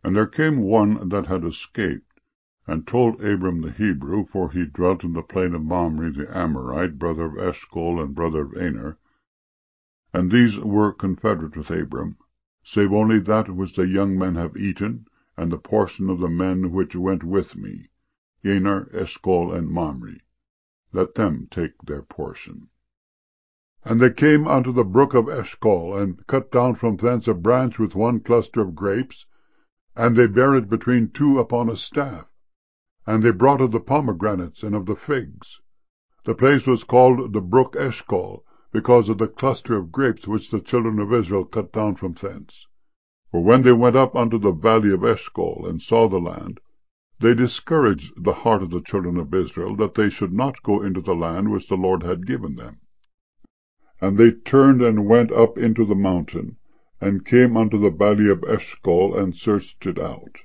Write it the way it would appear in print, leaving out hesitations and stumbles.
And there came one that had escaped, and told Abram the Hebrew, for he dwelt in the plain of Mamre the Amorite, brother of Eshcol and brother of Aner, and these were confederate with Abram, save only that which the young men have eaten, and the portion of the men which went with me, Aner, Eshcol, and Mamre. Let them take their portion. And they came unto the brook of Eshcol, and cut down from thence a branch with one cluster of grapes, and they bare it between two upon a staff. And they brought of the pomegranates and of the figs. The place was called the brook Eshcol, because of the cluster of grapes which the children of Israel cut down from thence. For when they went up unto the valley of Eshcol, and saw the land, they discouraged the heart of the children of Israel, that they should not go into the land which the Lord had given them. And they turned and went up into the mountain, and came unto the valley of Eshcol, and searched it out.